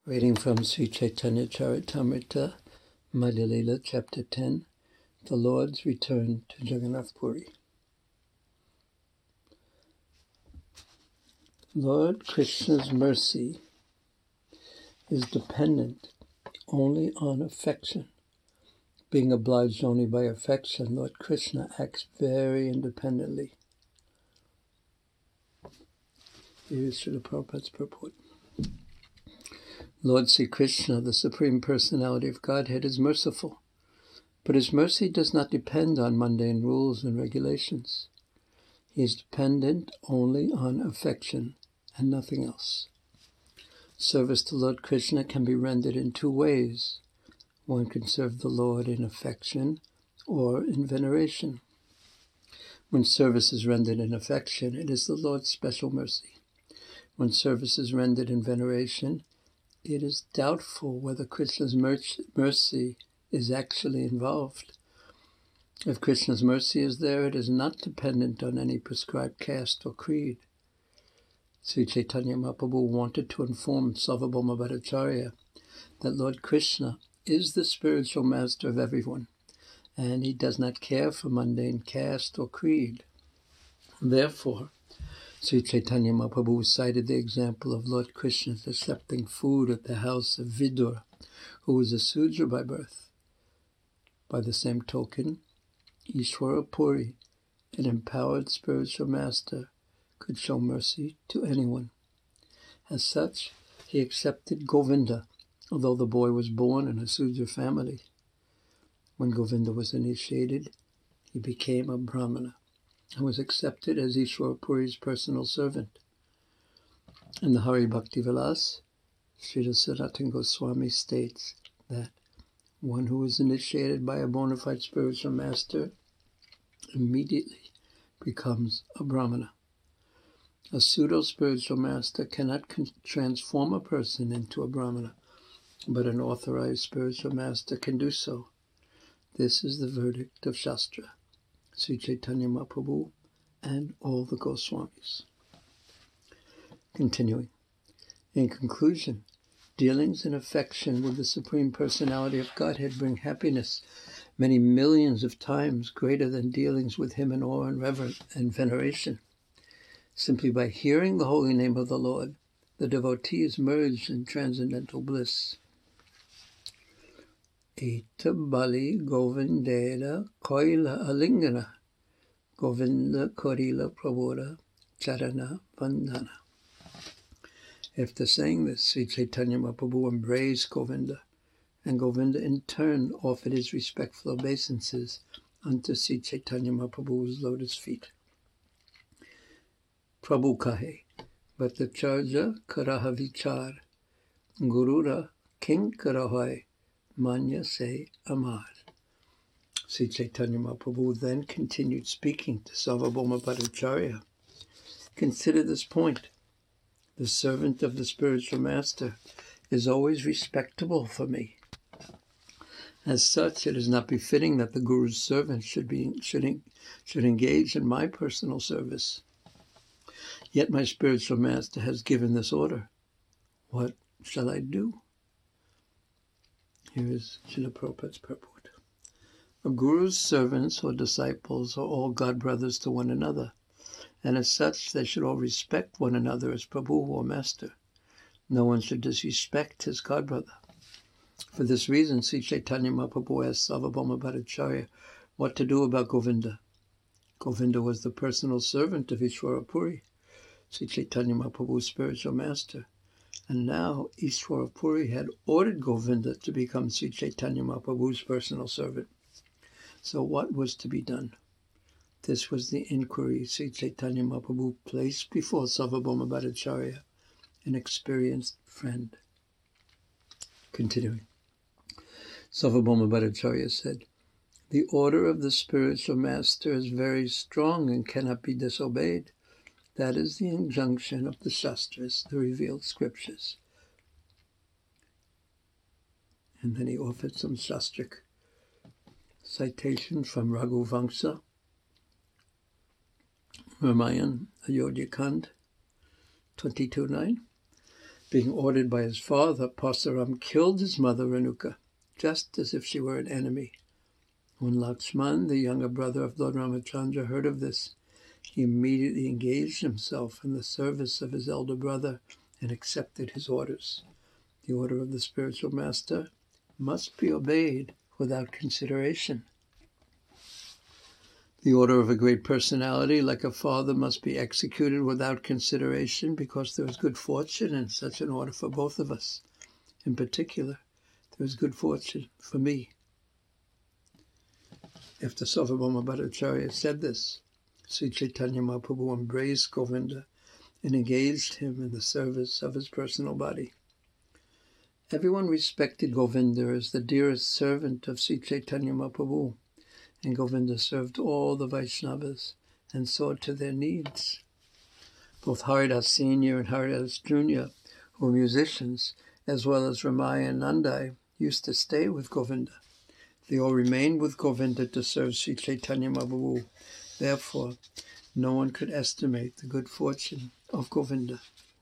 Reading from Sri Chaitanya Charitamrita, Madhya Lila, Chapter 10, The Lord's Return to Jagannath Puri. Lord Krishna's mercy is dependent only on affection. Being obliged only by affection, Lord Krishna acts very independently. Here is Srila Prabhupada's purport. Lord Sri Krishna, the Supreme Personality of Godhead, is merciful, but his mercy does not depend on mundane rules and regulations. He is dependent only on affection and nothing else. Service to Lord Krishna can be rendered in two ways. One can serve the Lord in affection or in veneration. When service is rendered in affection, it is the Lord's special mercy. When service is rendered in veneration, it is doubtful whether Krishna's mercy is actually involved. If Krishna's mercy is there, it is not dependent on any prescribed caste or creed. Sri Chaitanya Mahaprabhu wanted to inform Sarvabhauma Bhattacharya that Lord Krishna is the spiritual master of everyone, and he does not care for mundane caste or creed. Therefore, Sri Chaitanya Mahaprabhu cited the example of Lord Krishna accepting food at the house of Vidur, who was a Sudra by birth. By the same token, Ishwara Puri, an empowered spiritual master, could show mercy to anyone. As such, he accepted Govinda, although the boy was born in a Sudra family. When Govinda was initiated, he became a Brahmana and was accepted as Ishwara Puri's personal servant. In the Hari Bhakti Vilas, Srila Sanatana Goswami states that one who is initiated by a bona fide spiritual master immediately becomes a Brahmana. A pseudo-spiritual master cannot transform a person into a Brahmana, but an authorized spiritual master can do so. This is the verdict of Shastra, Sri Chaitanya Mahaprabhu, and all the Goswamis. Continuing. In conclusion, dealings in affection with the Supreme Personality of Godhead bring happiness many millions of times greater than dealings with him in awe and reverence and veneration. Simply by hearing the holy name of the Lord, the devotee is merged in transcendental bliss. Eta Bali Govindela Koila Alingana Govinda Korila Prabodha Charana Vandana. After saying this, Sri Chaitanya Mahaprabhu embraced Govinda, and Govinda in turn offered his respectful obeisances unto Sri Chaitanya Mahaprabhu's lotus feet. Prabhu kahe, Bhattacharya karaha vichar, Gurura king karahoy, manya se amar. Sri Chaitanya Mahaprabhu then continued speaking to Sarvabhauma Bhattacharya. Consider this point. The servant of the spiritual master is always respectable for me. As such, it is not befitting that the Guru's servant should engage in my personal service. Yet my spiritual master has given this order. What shall I do? Here is Srila Prabhupada's purport. A Guru's servants or disciples are all God brothers to one another, and as such they should all respect one another as Prabhu or Master. No one should disrespect his God brother. For this reason, Sri Chaitanya Mahaprabhu asked Sarvabhauma Bhattacharya what to do about Govinda. Govinda was the personal servant of Ishwara Puri, Sri Chaitanya Mahaprabhu's spiritual master, and now Ishwara Puri had ordered Govinda to become Sri Chaitanya Mahaprabhu's personal servant. So what was to be done? This was the inquiry Sri Chaitanya Mahaprabhu placed before Sarvabhauma Bhattacharya, an experienced friend. Continuing. Sarvabhauma Bhattacharya said, the order of the spiritual master is very strong and cannot be disobeyed. That is the injunction of the Shastras, the revealed scriptures. And then he offered some Shastric citation from Raghu Vamsa, Ramayan, Ayodhya Kand, 22:9. Being ordered by his father, Parsuram killed his mother Renuka, just as if she were an enemy. When Lakshman, the younger brother of Lord Ramachandra, heard of this, he immediately engaged himself in the service of his elder brother and accepted his orders. The order of the spiritual master must be obeyed without consideration. The order of a great personality, like a father, must be executed without consideration because there is good fortune in such an order for both of us. In particular, there is good fortune for me. After Sarvabhauma Bhattacharya said this, Sri Chaitanya Mahaprabhu embraced Govinda and engaged him in the service of his personal body. Everyone respected Govinda as the dearest servant of Sri Chaitanya Mahaprabhu, and Govinda served all the Vaishnavas and saw to their needs. Both Haridas Senior and Haridas Junior, who were musicians, as well as Ramaya and Nandai, used to stay with Govinda. They all remained with Govinda to serve Sri Chaitanya Mahaprabhu. Therefore, no one could estimate the good fortune of Govinda.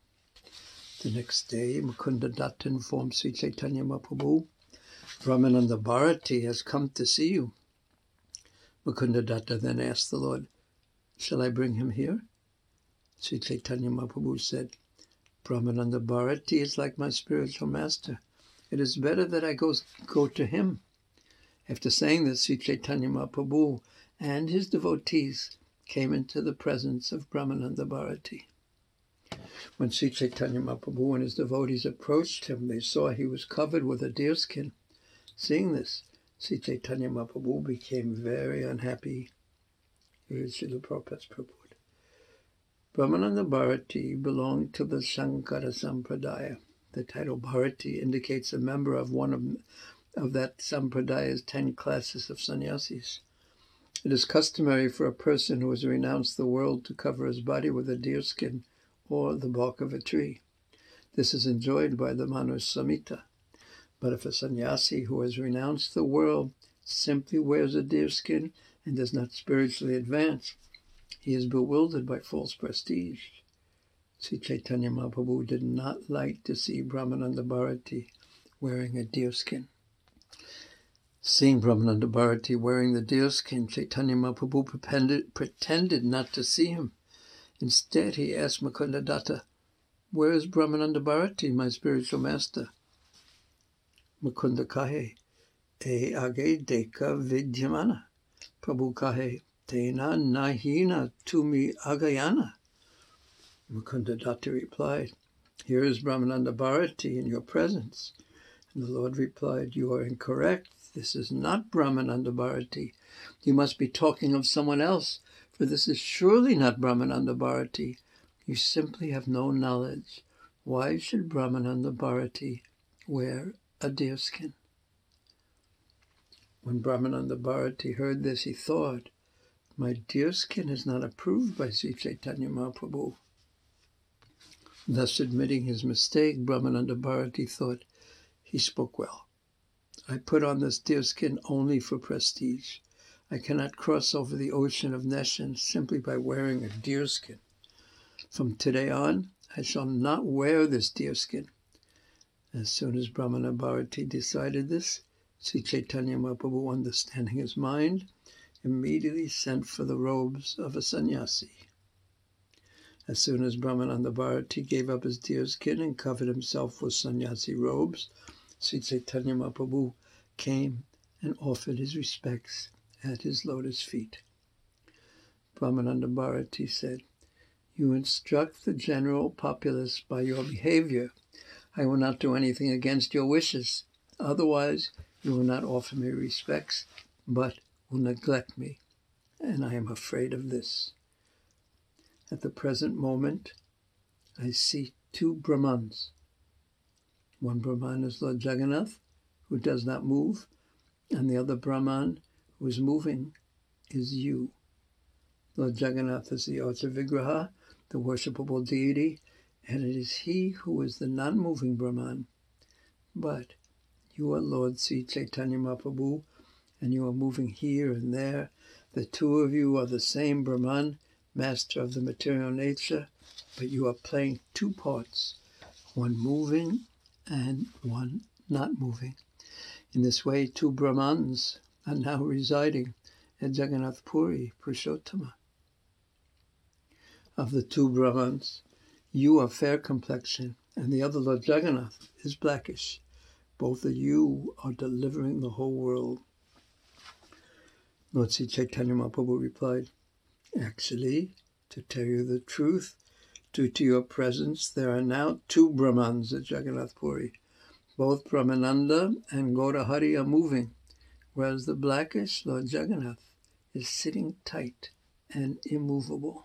The next day, Mukunda Datta informed Sri Chaitanya Mahaprabhu, Brahmananda Bharati has come to see you. Mukunda Datta then asked the Lord, shall I bring him here? Sri Chaitanya Mahaprabhu said, Brahmananda Bharati is like my spiritual master. It is better that I go to him. After saying this, Sri Chaitanya Mahaprabhu and his devotees came into the presence of Brahmananda Bharati. When Sri Chaitanya Mahaprabhu and his devotees approached him, they saw he was covered with a deerskin. Seeing this, Sri Chaitanya Mahaprabhu became very unhappy. Here is Srila Prabhupada's purport. Brahmananda Bharati belonged to the Shankara Sampradaya. The title Bharati indicates a member of one of that Sampradaya's 10 classes of sannyasis. It is customary for a person who has renounced the world to cover his body with a deerskin or the bark of a tree. This is enjoyed by the Manusamhita. But if a sannyasi who has renounced the world simply wears a deerskin and does not spiritually advance, he is bewildered by false prestige. Sri Chaitanya Mahaprabhu did not like to see Brahmananda Bharati wearing a deerskin. Seeing Brahmananda Bharati wearing the deerskin, Chaitanya Mahaprabhu pretended not to see him. Instead, he asked Mukunda Datta, where is Brahmananda Bharati, my spiritual master? Mukunda kahe, te age deka vidyamana. Prabhu kahe, tena nahina tumi agayana. Mukunda Datta replied, here is Brahmananda Bharati in your presence. And the Lord replied, you are incorrect. This is not Brahmananda Bharati. You must be talking of someone else, for this is surely not Brahmananda Bharati. You simply have no knowledge. Why should Brahmananda Bharati wear a deerskin? When Brahmananda Bharati heard this, he thought, my deerskin is not approved by Sri Chaitanya Mahaprabhu. Thus admitting his mistake, Brahmananda Bharati thought, he spoke well. I put on this deerskin only for prestige. I cannot cross over the ocean of nescience simply by wearing a deerskin. From today on, I shall not wear this deerskin. As soon as Brahmananda Bharati decided this, Sri Chaitanya Mahaprabhu, understanding his mind, immediately sent for the robes of a sannyasi. As soon as Brahmananda Bharati gave up his deerskin and covered himself with sannyasi robes, Sri Chaitanya Mahaprabhu came and offered his respects at his lotus feet. Brahmananda Bharati said, you instruct the general populace by your behavior. I will not do anything against your wishes. Otherwise, you will not offer me respects, but will neglect me, and I am afraid of this. At the present moment, I see 2 Brahmans. One Brahman is Lord Jagannath, who does not move, and the other Brahman, who is moving, is you. Lord Jagannath is the Archa Vigraha, the worshipable deity, and it is he who is the non-moving Brahman. But you are Lord Sri Chaitanya Mahaprabhu, and you are moving here and there. The 2 of you are the same Brahman, master of the material nature, but you are playing 2 parts. one moving and one not moving. In this way, two Brahmans are now residing at Jagannath Puri, Purushotama. Of the two Brahmans, you are fair complexion, and the other, Lord Jagannath, is blackish. Both of you are delivering the whole world. Lord Sri Chaitanya Mahaprabhu replied, actually, to tell you the truth, due to your presence, there are now two Brahmans at Jagannath Puri. Both Brahmananda and Gaurahari are moving, whereas the blackish Lord Jagannath is sitting tight and immovable.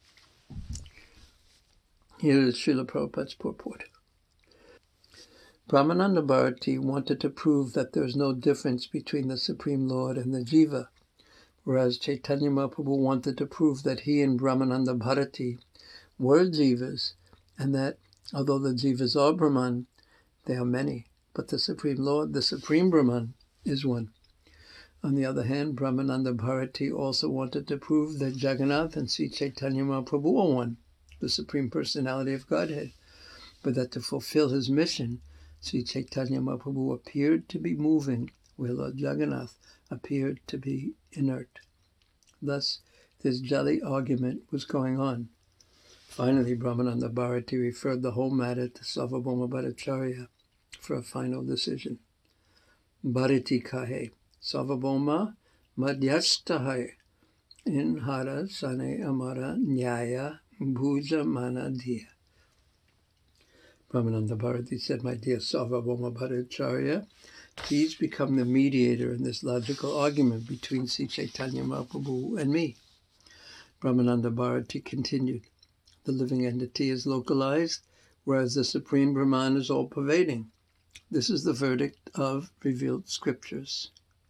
Here is Srila Prabhupada's purport. Brahmananda Bharati wanted to prove that there is no difference between the Supreme Lord and the Jiva, whereas Chaitanya Mahaprabhu wanted to prove that he and Brahmananda Bharati were Jivas, and that although the Jivas are Brahman, they are many, but the Supreme Lord, the Supreme Brahman, is one. On the other hand, Brahmananda Bharati also wanted to prove that Jagannath and Sri Chaitanya Mahaprabhu are one, the Supreme Personality of Godhead, but that to fulfill his mission, Sri Chaitanya Mahaprabhu appeared to be moving, where Lord Jagannath appeared to be inert. Thus, this jolly argument was going on. Finally, Brahmananda Bharati referred the whole matter to Sarvabhauma Bhattacharya for a final decision. Bharati kahe, Sarvabhauma madhyasthahe, in hara sane amara nyaya bhuja mana dhiya. Brahmananda Bharati said, my dear Sarvabhauma Bhattacharya, please become the mediator in this logical argument between Sri Chaitanya Mahaprabhu and me. Brahmananda Bharati continued, the living entity is localized, whereas the Supreme Brahman is all-pervading. This is the verdict of revealed scriptures.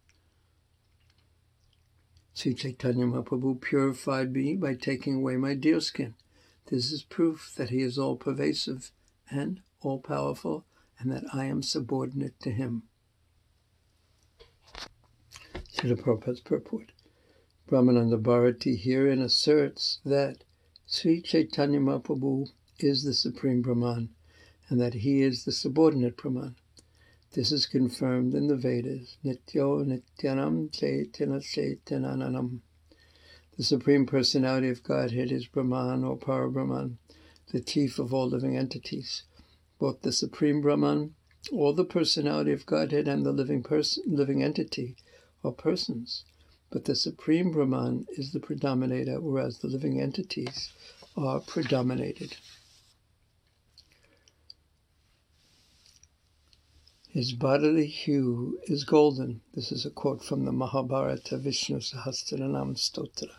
Sri Chaitanya Mahaprabhu purified me by taking away my deerskin. This is proof that he is all-pervasive and all-powerful, and that I am subordinate to him. Srila Prabhupada's purport. Brahmananda Bharati herein asserts that Sri Chaitanya Mahaprabhu is the Supreme Brahman, and that he is the subordinate Brahman. This is confirmed in the Vedas, Nityo Nityanam Chaitanya Chaitananam. The Supreme Personality of Godhead is Brahman or Parabrahman, the chief of all living entities. Both the Supreme Brahman, or the Personality of Godhead, and the living entity are persons, but the Supreme Brahman is the predominator, whereas the living entities are predominated. His bodily hue is golden. This is a quote from the Mahabharata Vishnu Sahasranam Stotra.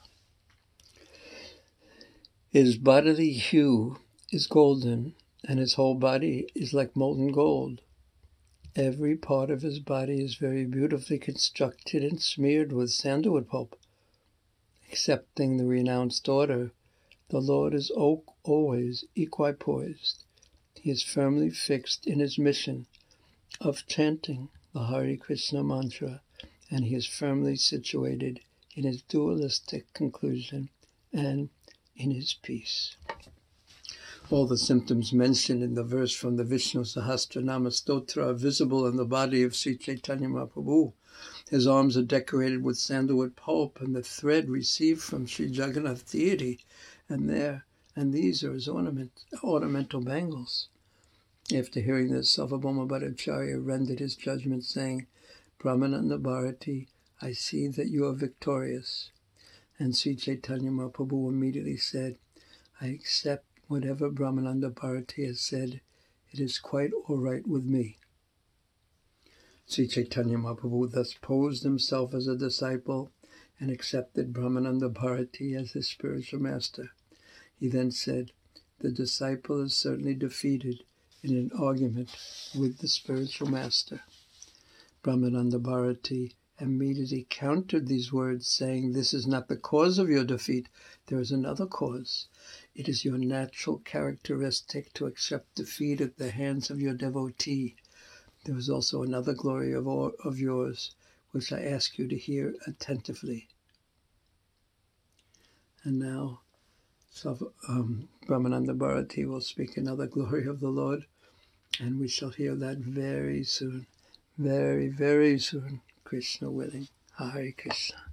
His bodily hue is golden, and his whole body is like molten gold. Every part of his body is very beautifully constructed and smeared with sandalwood pulp. Accepting the renounced order, the Lord is always equipoised. He is firmly fixed in his mission of chanting the Hare Krishna mantra, and he is firmly situated in his dualistic conclusion and in his peace. All the symptoms mentioned in the verse from the Vishnu Sahasranama Stotra are visible in the body of Sri Chaitanya Mahaprabhu. His arms are decorated with sandalwood pulp, and the thread received from Sri Jagannath deity, and these are his ornamental bangles. After hearing this, Sarvabhauma Bhattacharya rendered his judgment, saying, Brahmananda Bharati, I see that you are victorious. And Sri Chaitanya Mahaprabhu immediately said, I accept whatever Brahmananda Bharati has said. It is quite all right with me. Sri Chaitanya Mahaprabhu thus posed himself as a disciple and accepted Brahmananda Bharati as his spiritual master. He then said, the disciple is certainly defeated in an argument with the spiritual master. Brahmananda Bharati immediately countered these words, saying, this is not the cause of your defeat, there is another cause. It is your natural characteristic to accept defeat at the hands of your devotee. There is also another glory of yours, which I ask you to hear attentively. And now, Brahmananda Bharati will speak another glory of the Lord. And we shall hear that very soon, very, very soon, Krishna willing. Hare Krishna.